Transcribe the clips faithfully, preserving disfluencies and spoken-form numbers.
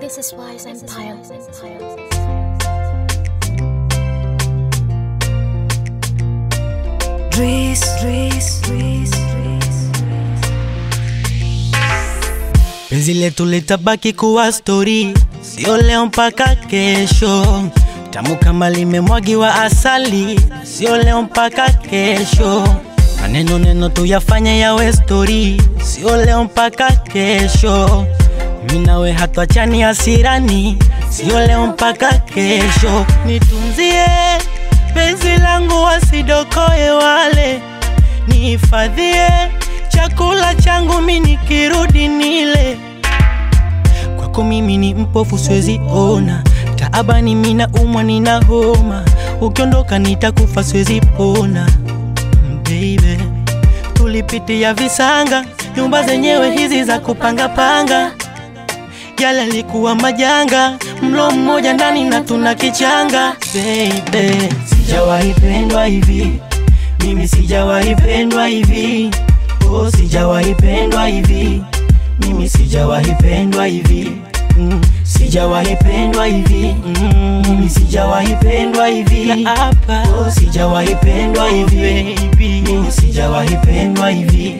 This is Wise Empire. Dries, Dries, Dries, Dries. Penzi letu litabaki kuwa story, sio leo mpaka kesho. Tamu kama limemwagiwa asali, sio leo mpaka kesho. Maneno neno tuyafanye yawe story, sio leo mpaka kesho. Mimi nawe hatuachani hasirani, sio leo mpaka kesho. Nitunzie penzi langu wasidokoe wale, nihifadhie chakula changu mimi nikirudi nile. Kwako mimi ni mpofu siwezi ona, taabani mimi naumwa nina homa, ukiondoka nitakufa siwezi pona. Baby, tulipitia visanga, nyumba zenyewe hizi za kupanga panga. Yale alikuwa majanga, mlo mmoja ndani na tuna kichanga. Baby, sijawahi pendwa hivi, mimi sijawahi pendwa hivi. Oh, sijawahi pendwa hivi, mimi sijawahi pendwa hivi. Mm, sijawahi pendwa hivi, mm, mimi sijawahi pendwa hivi. Oh, sijawahi pendwa hivi, mimi sijawahi pendwa hivi.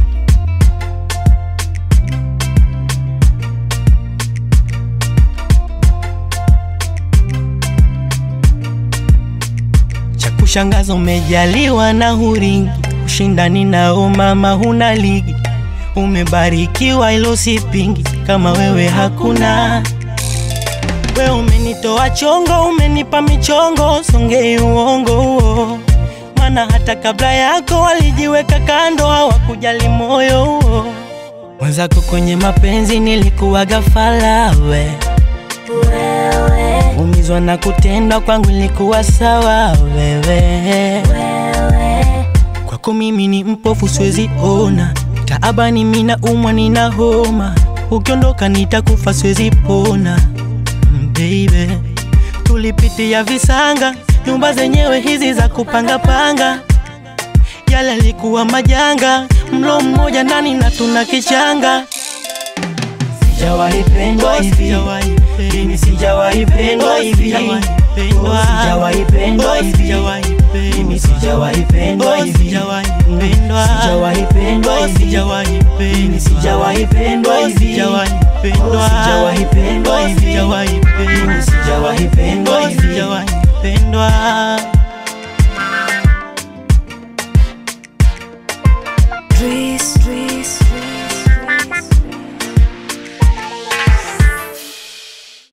Kushangaza umejaliwa na huringi, ushindani nao mama huna ligi. Umebarikiwa ilo sipingi, kama wewe hakuna. Wewe umenitoa chongo, umenipa michongo, songei uongo. Maana hata kabla yako walijiweka kando, hawakujali moyo. Mwenzako kwenye mapenzi nilikuwa gafala we. Wewe umizwa na kutendwa kwangu ilikuwa sawa wewe. Wewe kwako mimi ni mpofu siwezi ona, taabani mimi naumwa nina homa, ukiondoka nitakufa siwezi pona. Baby, tulipitia visanga, nyumba zenyewe hizi za kupanga panga. Yale alikuwa majanga, mlo mmoja ndani na tuna kichanga. Sijawahi pendwa hivi, mimi sijawahi pendwa hivi. Oh, sijawahi pendwa hivi, mimi sijawahi pendwa hivi. Sijawahi pendwa hivi, mimi sijawahi pendwa hivi. Oh, sijawahi pendwa hivi, mimi sijawahi pendwa hivi.